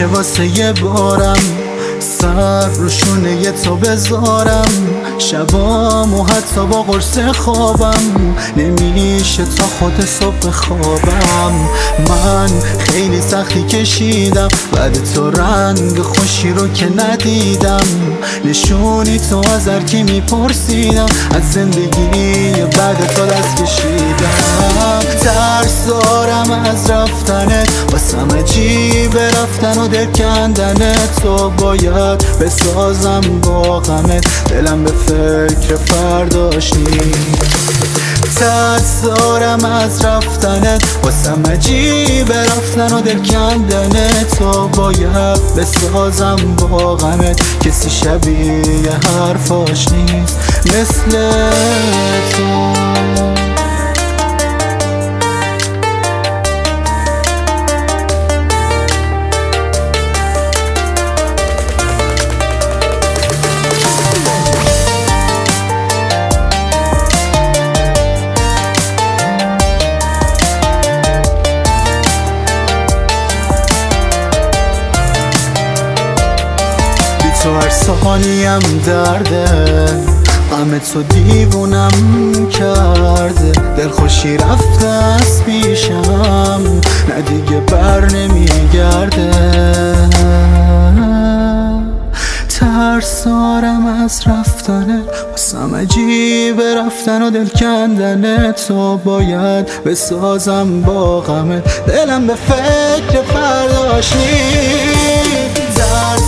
نمیشه واسه یه بارم سر رو شونه تو بذارم، شبامو حتی با قرص خوابم نمیشه تا خود صبح خوابم. من خیلی سختی کشیدم بعد تو رنگ خوشی رو که ندیدم، نشونی تو از هر کی میپرسیدم، از زندگی بعد تو دست کشیدم. ترس دارم از رفتنت، واسم عجیبه رفتن و دل کندنت، تو باید بسازم با غمت، دلم به فکر فرداش نیست. ترس دارم از رفتنت، واسم عجیبه رفتن و دل کندنت، تو باید بسازم با غمت، کسی شبیه حرفاش نیست مثل تو. تو هر ثانیم درده، غم تو دیوونم کرده، دلخوشی رفته از پیشم نه دیگه بر نمیگرده. ترس دارم از رفتنت، واسم عجیبه رفتن و دل کندنت، تو باید بسازم با غمت، دلم به فکر فرداش نیست.